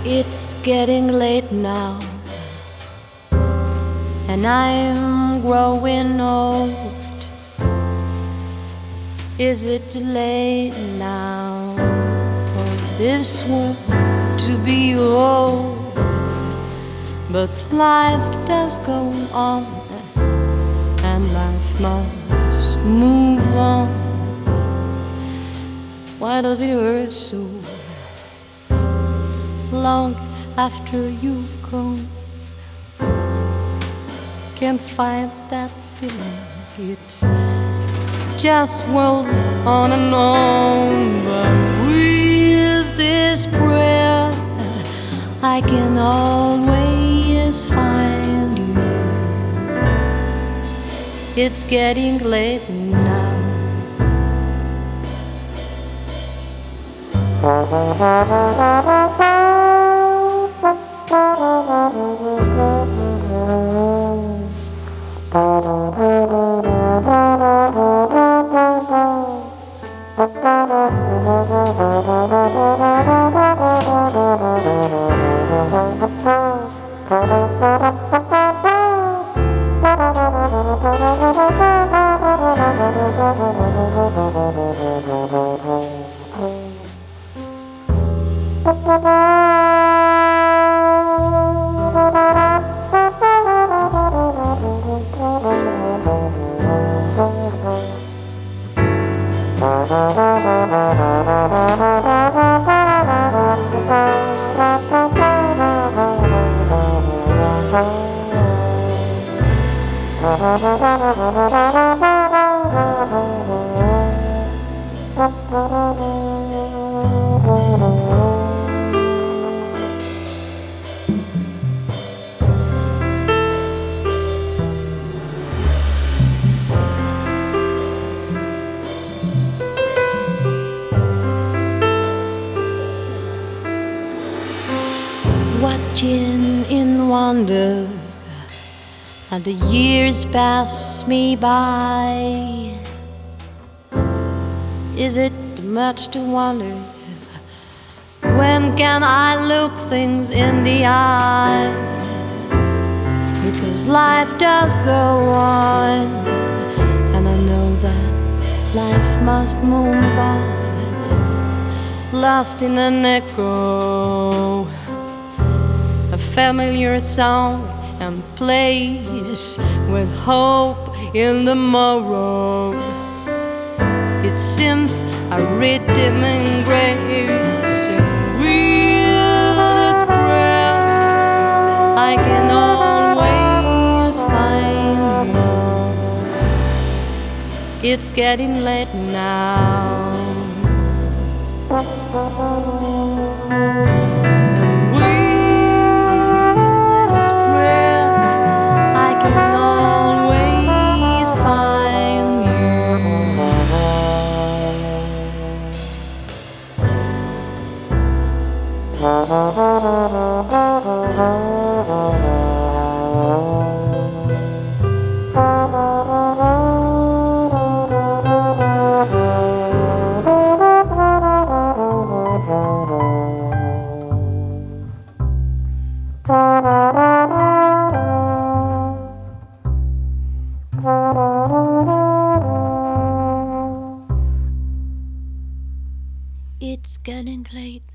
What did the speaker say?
It's getting late now, and I'm growing old. Is it too late now for this world to be old? But life does go on, and life must move on. Why does it hurt so long after you've gone? Can't find that feeling. It's just rolls on and on. But with this breath, I can always find you. It's getting late now. Watching in wonder and the years pass me by. Is it much to wonder? When can I look things in the eyes? Because life does go on, and I know that life must move on. Lost in an echo, a familiar sound and place with hope in the morrow. It seems a redeeming grace, and with this breath I can always find you. It's getting late now. It's getting late